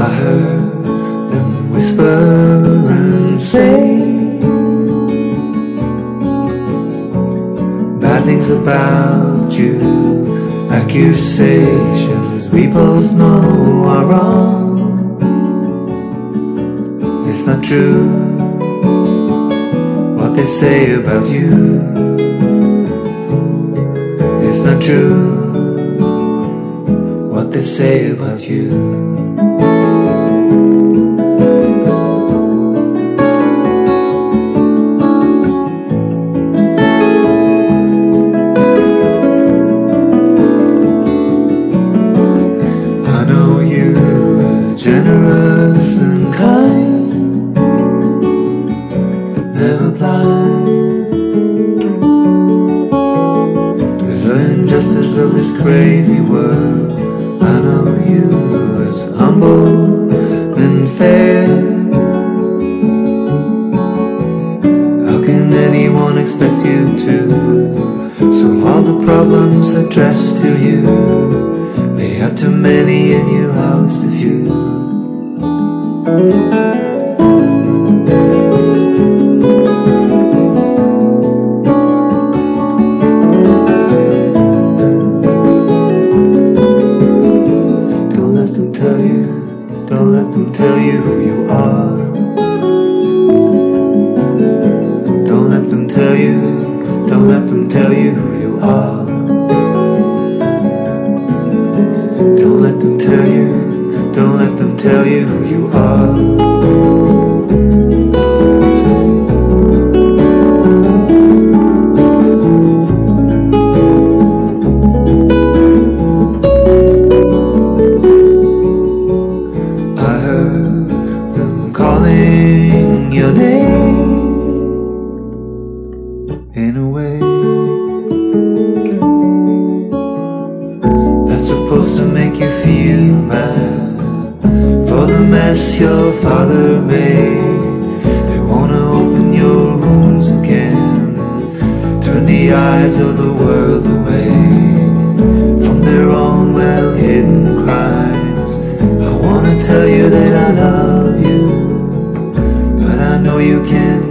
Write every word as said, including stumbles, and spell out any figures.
I heard them whisper and say bad things about you, accusations we both know are wrong. It's not true what they say about you. It's not true what they say about you. I know you was generous and kind, never blind to the injustice of this crazy world. I know you was humble and fair. How can anyone expect you to solve all the problems addressed to you? They are too many and you lost a few. Don't let them tell you, don't let them tell you who you are. Don't let them tell you, don't let them tell you who you are. Don't let them tell you, don't let them tell you who you are. I heard them calling your name in a way that's supposed to make you feel bad for the mess your father made. They wanna open your wounds again, turn the eyes of the world away from their own well-hidden crimes. I wanna tell you that I love you, but I know you can't